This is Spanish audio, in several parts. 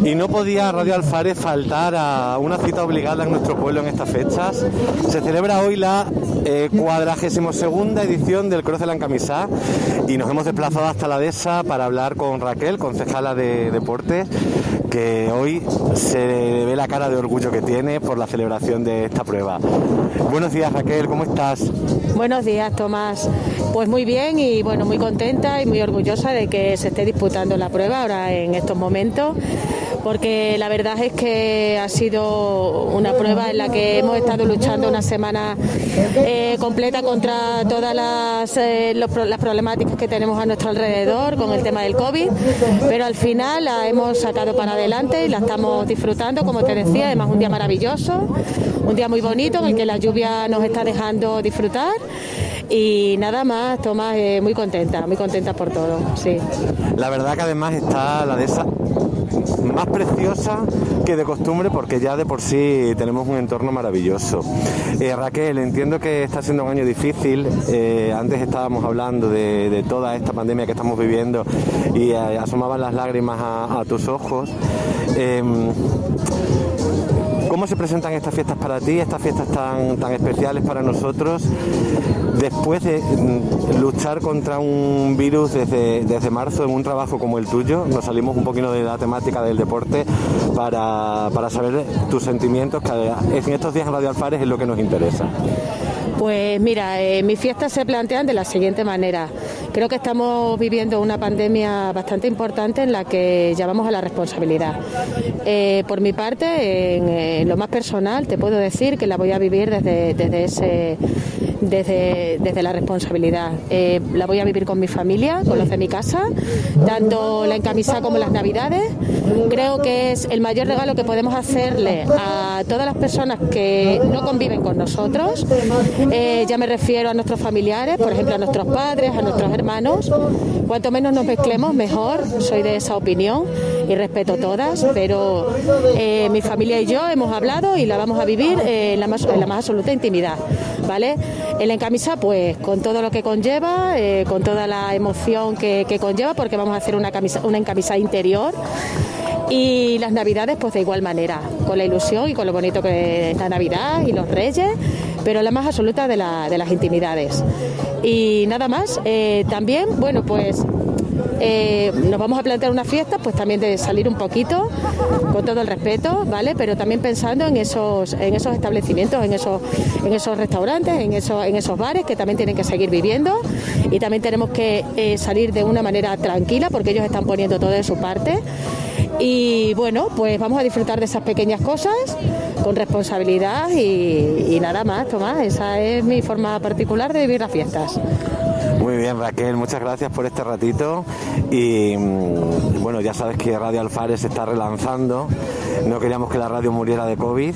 Y no podía Radio Alfares faltar a una cita obligada en nuestro pueblo en estas fechas. Se celebra hoy la 42ª edición del Cruce de la Encamisá y nos hemos desplazado hasta la dehesa para hablar con Raquel, concejala de Deportes, que hoy se ve la cara de orgullo que tiene por la celebración de esta prueba. Buenos días, Raquel, ¿cómo estás? Buenos días, Tomás. Pues muy bien y bueno, muy contenta y muy orgullosa de que se esté disputando la prueba ahora en estos momentos, porque la verdad es que ha sido una prueba en la que hemos estado luchando una semana completa contra todas las problemáticas que tenemos a nuestro alrededor con el tema del COVID, pero al final la hemos sacado para adelante y la estamos disfrutando, como te decía. Además, un día maravilloso, un día muy bonito en el que la lluvia nos está dejando disfrutar. Y nada más, Tomás, muy contenta por todo, sí. La verdad que además está la dehesa más preciosa que de costumbre, porque ya de por sí tenemos un entorno maravilloso. Raquel, entiendo que está siendo un año difícil. Antes estábamos hablando de toda esta pandemia que estamos viviendo y asomaban las lágrimas a tus ojos. ¿Cómo se presentan estas fiestas para ti, estas fiestas tan especiales para nosotros, después de luchar contra un virus desde marzo en un trabajo como el tuyo? Nos salimos un poquito de la temática del deporte para saber tus sentimientos, que en estos días en Radio Alfares es lo que nos interesa. Pues mira, mis fiestas se plantean de la siguiente manera. Creo que estamos viviendo una pandemia bastante importante en la que llamamos a la responsabilidad. Por mi parte, en lo más personal, te puedo decir que la voy a vivir desde la responsabilidad. La voy a vivir con mi familia, con los de mi casa, tanto la Encamisá como las Navidades. Creo que es el mayor regalo que podemos hacerle a todas las personas que no conviven con nosotros. Ya me refiero a nuestros familiares, por ejemplo, a nuestros padres, a nuestros hermanos. Cuanto menos nos mezclemos, mejor. Soy de esa opinión y respeto todas, pero mi familia y yo hemos hablado y la vamos a vivir en la más absoluta intimidad, ¿vale? El Encamisá, pues con todo lo que conlleva, con toda la emoción que conlleva, porque vamos a hacer una Encamisá interior. Y las Navidades, pues de igual manera, con la ilusión y con lo bonito que es la Navidad y los Reyes, pero la más absoluta de las intimidades. Y nada más, también, bueno, pues nos vamos a plantear una fiesta, pues también de salir un poquito, con todo el respeto, ¿vale? Pero también pensando en esos establecimientos, en esos restaurantes, en esos bares que también tienen que seguir viviendo, y también tenemos que salir de una manera tranquila, porque ellos están poniendo todo de su parte. Y bueno, pues vamos a disfrutar de esas pequeñas cosas con responsabilidad y nada más, Tomás. Esa es mi forma particular de vivir las fiestas. Muy bien, Raquel, muchas gracias por este ratito y bueno, ya sabes que Radio Alfares se está relanzando. No queríamos que la radio muriera de COVID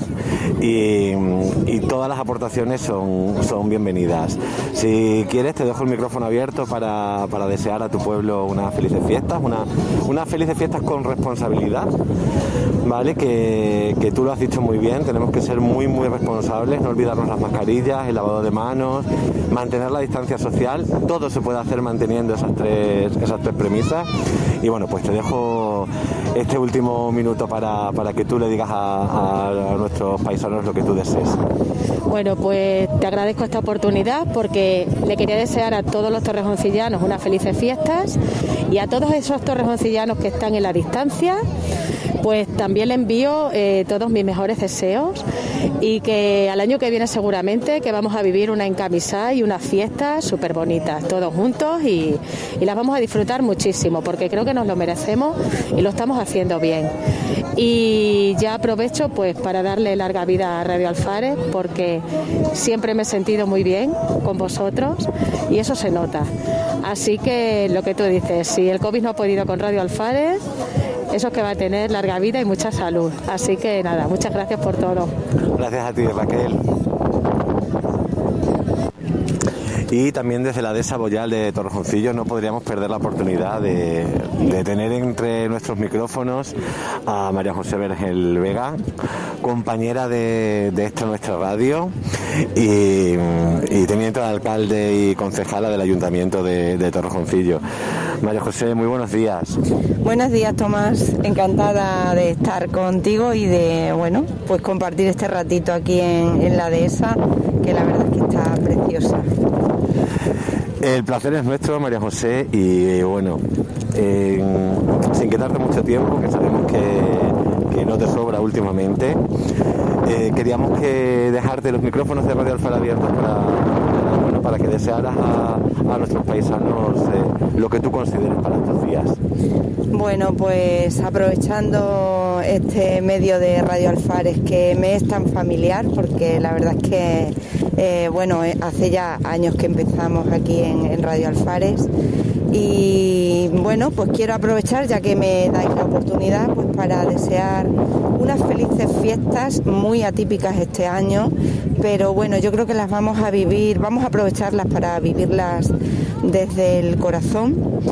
y todas las aportaciones son bienvenidas. Si quieres, te dejo el micrófono abierto para desear a tu pueblo unas felices fiestas, unas felices fiestas con responsabilidad, ¿vale? Que tú lo has dicho muy bien, tenemos que ser muy, muy responsables, no olvidarnos las mascarillas, el lavado de manos, mantener la distancia social. Todo se puede hacer manteniendo esas tres premisas. Y bueno, pues te dejo este último minuto para que tú le digas a nuestros paisanos lo que tú desees. Bueno, pues te agradezco esta oportunidad porque le quería desear a todos los torrejoncillanos unas felices fiestas y a todos esos torrejoncillanos que están en la distancia, pues también le envío todos mis mejores deseos y que al año que viene seguramente que vamos a vivir una Encamisá y unas fiestas súper bonitas, todos juntos y las vamos a disfrutar muchísimo porque creo que nos lo merecemos y lo estamos haciendo bien. Y ya aprovecho pues para darle larga vida a Radio Alfares porque siempre me he sentido muy bien con vosotros y eso se nota. Así que lo que tú dices, si el COVID no ha podido con Radio Alfares, eso es que va a tener larga vida y mucha salud. Así que nada, muchas gracias por todo. Gracias a ti, Raquel. Y también desde la dehesa Boyal de Torrejoncillos no podríamos perder la oportunidad de tener entre nuestros micrófonos a María José Vergel Vega, compañera de esta nuestra radio y teniente de alcalde y concejala del Ayuntamiento de Torrejoncillos. María José, muy buenos días. Buenos días, Tomás. Encantada de estar contigo y de, bueno, pues compartir este ratito aquí en la dehesa, que la verdad es que está preciosa. El placer es nuestro, María José, y bueno, sin quitarte mucho tiempo, que sabemos que no te sobra últimamente, queríamos dejarte los micrófonos de Radio Alfar abiertos para que desearas a nuestros paisanos lo que tú consideres para estos días. Bueno, pues aprovechando este medio de Radio Alfares que me es tan familiar, porque la verdad es que hace ya años que empezamos aquí en Radio Alfares, y bueno, pues quiero aprovechar, ya que me dais la oportunidad, pues para desear unas felices fiestas muy atípicas este año, pero bueno, yo creo que las vamos a vivir, vamos a aprovecharlas para vivirlas desde el corazón.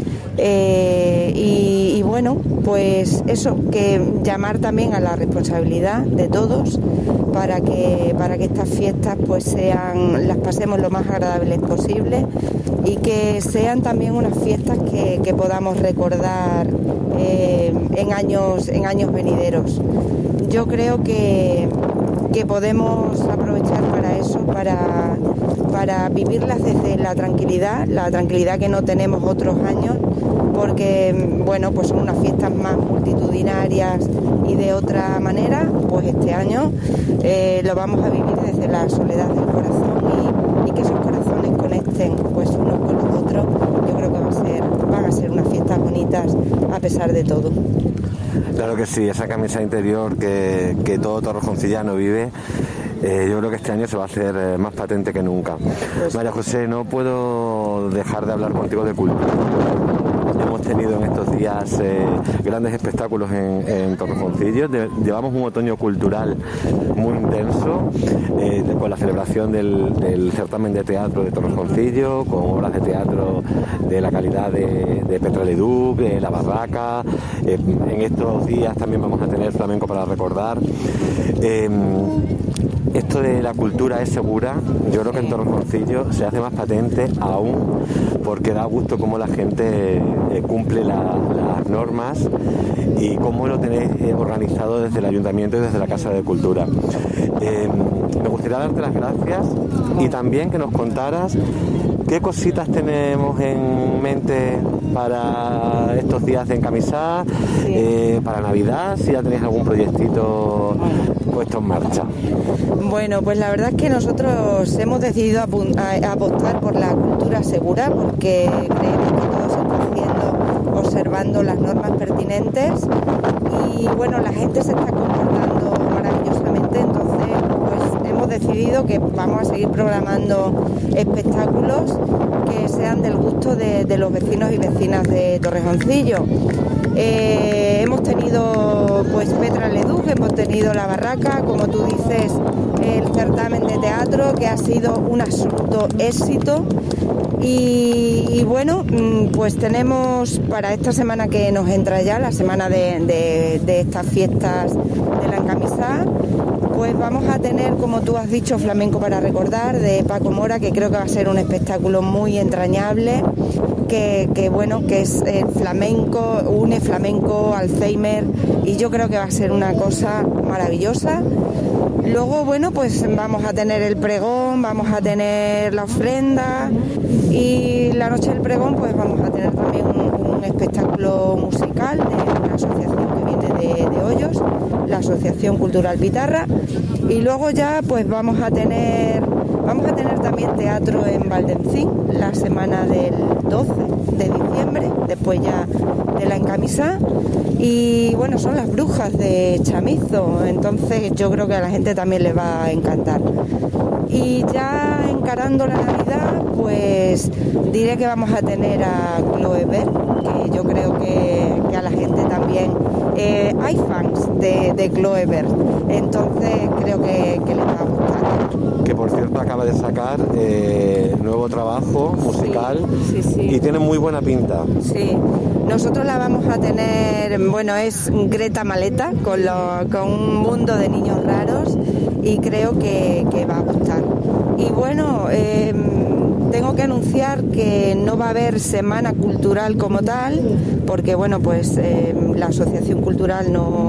Y bueno, pues eso, que llamar también a la responsabilidad de todos para que estas fiestas pues las pasemos lo más agradables posible, y que sean también unas fiestas que podamos recordar en años venideros. Yo creo que podemos aprovechar para eso, para vivirlas desde la tranquilidad que no tenemos otros años, porque bueno, pues son unas fiestas más multitudinarias y de otra manera. Pues este año lo vamos a vivir desde la soledad del corazón, y que esos corazones conecten pues unos con los otros. Yo creo que van a ser unas fiestas bonitas a pesar de todo. Claro que sí, esa camisa interior que todo torrejoncillano vive, yo creo que este año se va a hacer más patente que nunca. María José, no puedo dejar de hablar contigo de cultura. Hemos tenido en estos días grandes espectáculos en Torrejoncillo. Llevamos un otoño cultural muy intenso, con la celebración del certamen de teatro de Torrejoncillo, con obras de teatro de la calidad de Petra Leduc, La Barraca. En estos días también vamos a tener flamenco para recordar. Esto de la cultura es segura. Yo creo que en Torrejoncillo se hace más patente aún, porque da gusto cómo la gente cumple las normas y cómo lo tenéis organizado desde el Ayuntamiento y desde la Casa de Cultura. Me gustaría darte las gracias y también que nos contaras qué cositas tenemos en mente para estos días de encamisar, para Navidad, si ya tenéis algún proyectito puesto en marcha. Bueno, pues la verdad es que nosotros hemos decidido apostar por la cultura segura, porque creemos que todo se está haciendo observando las normas pertinentes, y bueno, la gente se está comportando maravillosamente. Entonces pues hemos decidido que vamos a seguir programando espectáculos que sean del gusto de los vecinos y vecinas de Torrejoncillo. Hemos tenido pues Petra Leduc, hemos tenido La Barraca, como tú dices, el certamen de teatro, que ha sido un absoluto éxito. Y bueno, pues tenemos para esta semana que nos entra ya, la semana de estas fiestas de la encamisada, pues vamos a tener, como tú has dicho, flamenco para recordar, de Paco Mora, que creo que va a ser un espectáculo muy entrañable, que bueno, que es flamenco, une flamenco, Alzheimer, y yo creo que va a ser una cosa maravillosa. Luego, bueno, pues vamos a tener el pregón, vamos a tener la ofrenda, y la noche del pregón pues vamos a tener también un espectáculo musical de una asociación que viene de Hoyos, la Asociación Cultural Pitarra, y luego ya pues vamos a tener también teatro en Valdencín la semana del 12 de diciembre, después ya de la encamisada, y bueno, son las brujas de Chamizo, entonces yo creo que a la gente también le va a encantar. Y ya encarando la Navidad, pues diré que vamos a tener a Cloeber, que yo creo que a la gente también, hay fans de Cloeber, entonces creo que les va a gustar. Que por cierto acaba de sacar nuevo trabajo musical, sí. Y tiene muy buena pinta. Sí, nosotros la vamos a tener, bueno, es Greta Maleta, con un mundo de niños raros, y creo que va a gustar. Y bueno, tengo que anunciar que no va a haber semana cultural como tal, porque bueno, pues la Asociación Cultural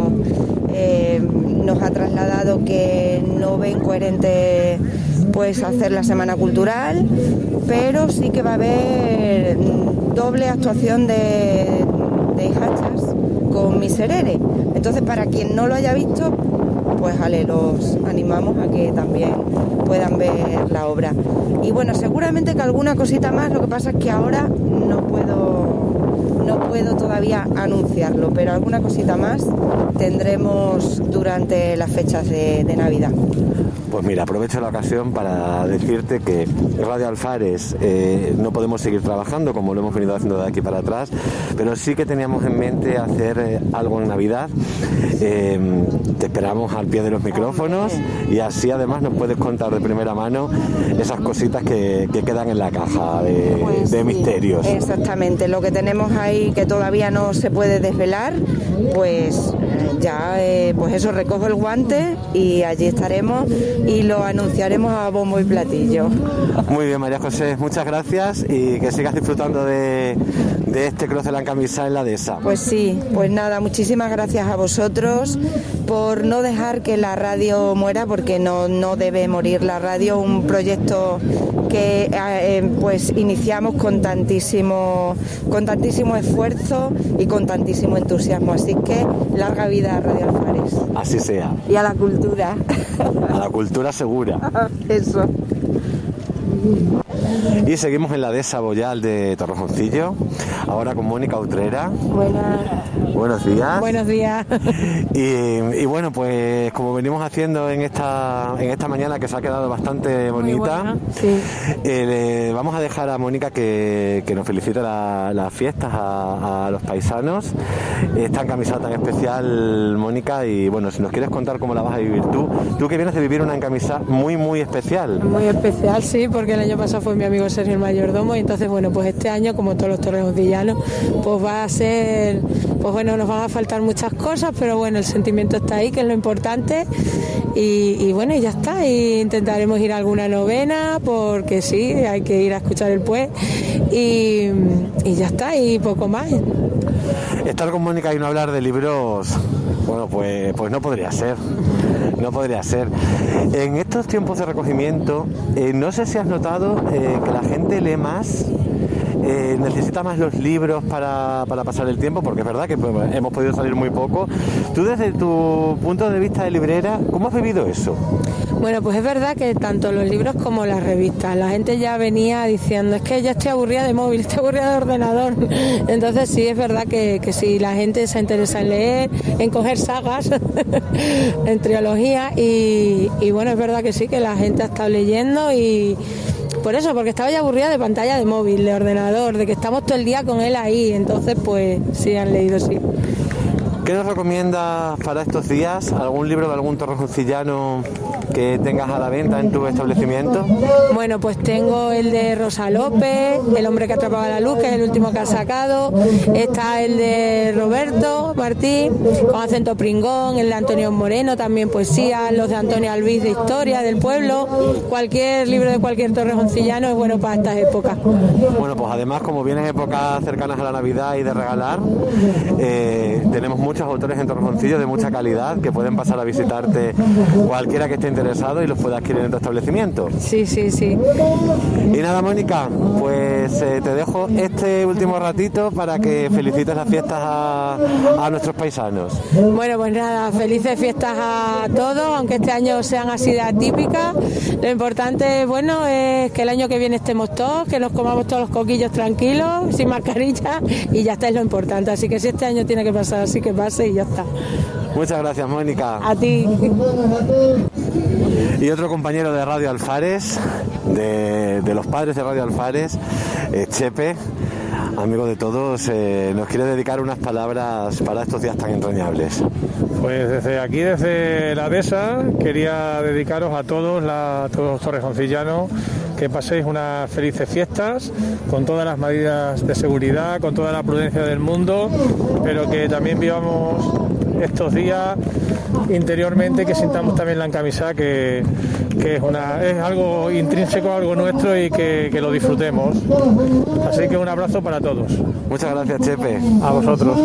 nos ha trasladado que no ven coherente pues hacer la semana cultural, pero sí que va a haber doble actuación de hachas con Miserere. Entonces, para quien no lo haya visto, pues los animamos a que también puedan ver la obra. Y bueno, seguramente que alguna cosita más, lo que pasa es que ahora no puedo todavía anunciarlo, pero alguna cosita más tendremos durante las fechas de Navidad. Pues mira, aprovecho la ocasión para decirte que Radio Alfares no podemos seguir trabajando como lo hemos venido haciendo de aquí para atrás, pero sí que teníamos en mente hacer algo en Navidad. Te esperamos al pie de los micrófonos y así además nos puedes contar de primera mano esas cositas que quedan en la caja de misterios. Exactamente, lo que tenemos ahí que todavía no se puede desvelar, pues ya pues eso, recojo el guante y allí estaremos y lo anunciaremos a bombo y platillo. Muy bien, María José, muchas gracias y que sigas disfrutando de este Croce la Encamisada en la Dehesa. Pues sí, pues nada, muchísimas gracias a vosotros por no dejar que la radio muera, porque no debe morir la radio, un proyecto que pues iniciamos con tantísimo esfuerzo y con tantísimo entusiasmo, así que larga vida a Radio Alfares. Así sea. Y a la cultura. A la cultura segura. Eso. Y seguimos en la Dehesa Boyal de Torrejoncillo, ahora con Mónica Utrera. Buenos días. Buenos días. Y bueno, pues como venimos haciendo en esta mañana, que se ha quedado bastante bonita, sí. Vamos a dejar a Mónica que nos felicite las fiestas a los paisanos. Esta encamisada tan especial, Mónica, y bueno, si nos quieres contar cómo la vas a vivir tú que vienes de vivir una encamisada muy, muy especial. Muy especial, sí, porque el año pasado fue mi amigo Sergio el mayordomo, y entonces bueno, pues este año, como todos los torrejoncillanos, pues va a ser, pues bueno, nos van a faltar muchas cosas, pero bueno, el sentimiento está ahí, que es lo importante, y bueno, y ya está, y intentaremos ir a alguna novena, porque sí, hay que ir a escuchar el pues, y ya está, y poco más. Estar con Mónica y no hablar de libros, bueno, pues no podría ser. No podría ser. En estos tiempos de recogimiento, no sé si has notado que la gente lee más, necesita más los libros para pasar el tiempo, porque es verdad que pues, hemos podido salir muy poco. Tú, desde tu punto de vista de librera, ¿cómo has vivido eso? Bueno, pues es verdad que tanto los libros como las revistas, la gente ya venía diciendo, es que ya estoy aburrida de móvil, estoy aburrida de ordenador. Entonces sí, es verdad que sí, la gente se interesa en leer, en coger sagas, en trilogía, y bueno, es verdad que sí, que la gente ha estado leyendo, y por eso, porque estaba ya aburrida de pantalla de móvil, de ordenador, de que estamos todo el día con él ahí, entonces pues sí, han leído, sí. ¿Qué nos recomiendas para estos días? ¿Algún libro de algún torrejoncillano que tengas a la venta en tu establecimiento? Bueno, pues tengo el de Rosa López, El hombre que atrapaba la luz, que es el último que ha sacado. Está el de Roberto Martí, con acento pringón, el de Antonio Moreno, también poesía, los de Antonio Albiz, de historia del pueblo. Cualquier libro de cualquier torrejoncillano es bueno para estas épocas. Bueno, pues además, como vienen épocas cercanas a la Navidad y de regalar, tenemos muchos autores en Torrejoncillo de mucha calidad que pueden pasar a visitarte cualquiera que esté interesado y los pueda adquirir en tu establecimiento. Sí, sí, sí. Y nada, Mónica, pues te dejo este último ratito para que felicites las fiestas a nuestros paisanos. Bueno, pues nada, felices fiestas a todos, aunque este año sean así de atípicas. Lo importante, bueno, es que el año que viene estemos todos, que nos comamos todos los coquillos tranquilos, sin mascarilla, y ya está, es lo importante. Así que si este año tiene que pasar así, que pase y ya está. Muchas gracias, Mónica. A ti. Y otro compañero de Radio Alfares, de los padres de Radio Alfares, Chepe, amigo de todos, nos quiere dedicar unas palabras para estos días tan entrañables. Pues desde aquí, desde la Dehesa, quería dedicaros a todos los torrejoncillanos que paséis unas felices fiestas con todas las medidas de seguridad, con toda la prudencia del mundo, pero que también vivamos estos días interiormente, que sintamos también la encamisada, que es algo intrínseco, algo nuestro, y que lo disfrutemos. Así que un abrazo para todos. Muchas gracias, Chepe. A vosotros.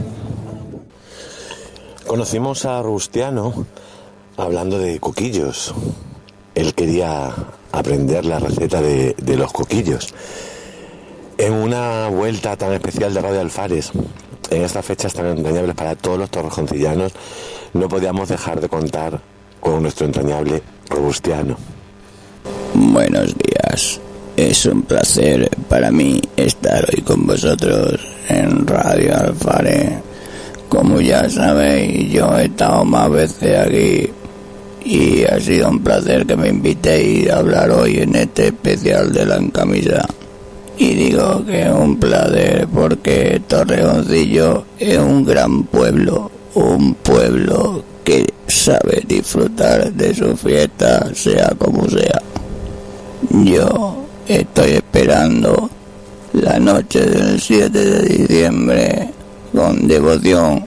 Conocimos a Robustiano hablando de coquillos. Él quería aprender la receta de los coquillos. En una vuelta tan especial de Radio Alfares, en estas fechas tan entrañables para todos los torrejoncillanos, no podíamos dejar de contar con nuestro entrañable Robustiano. Buenos días. Es un placer para mí estar hoy con vosotros en Radio Alfares. Como ya sabéis, yo he estado más veces aquí y ha sido un placer que me invitéis a hablar hoy en este especial de la encamisada. Y digo que es un placer porque Torrejoncillo es un gran pueblo, un pueblo que sabe disfrutar de su fiesta, sea como sea. Yo estoy esperando la noche del 7 de diciembre con devoción.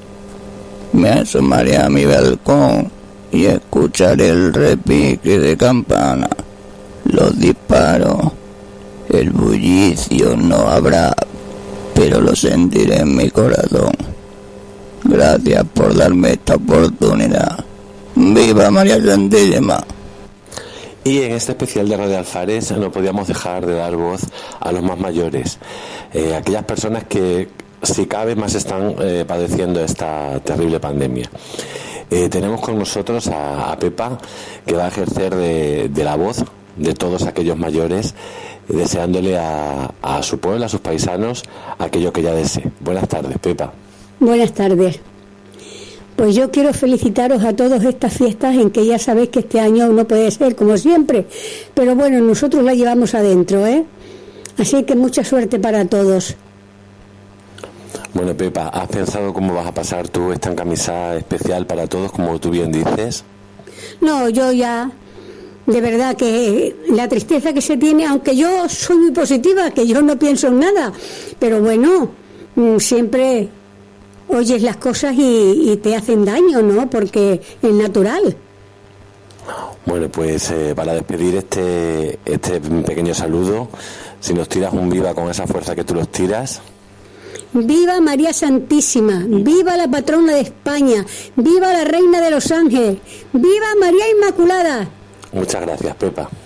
Me asomaré a mi balcón y escucharé el repique de campana, los disparos. El bullicio no habrá, pero lo sentiré en mi corazón. Gracias por darme esta oportunidad. ¡Viva María Santísima! Y en este especial de Radio Alfares no podíamos dejar de dar voz a los más mayores, aquellas personas que, si cabe, más están padeciendo esta terrible pandemia. Tenemos con nosotros a Pepa, que va a ejercer de la voz de todos aquellos mayores, deseándole a su pueblo, a sus paisanos, aquello que ella desee. Buenas tardes, Pepa. Buenas tardes. Pues yo quiero felicitaros a todos estas fiestas, en que ya sabéis que este año no puede ser como siempre, pero bueno, nosotros la llevamos adentro, ¿eh? Así que mucha suerte para todos. Bueno, Pepa, ¿has pensado cómo vas a pasar tú esta encamisada especial para todos, como tú bien dices? No, yo ya, de verdad que la tristeza que se tiene, aunque yo soy muy positiva, que yo no pienso en nada, pero bueno, siempre oyes las cosas y te hacen daño, ¿no? Porque es natural. Bueno, pues para despedir este pequeño saludo, si nos tiras un viva con esa fuerza que tú los tiras. ¡Viva María Santísima! ¡Viva la patrona de España! ¡Viva la Reina de los Ángeles! ¡Viva María Inmaculada! Muchas gracias, Pepa.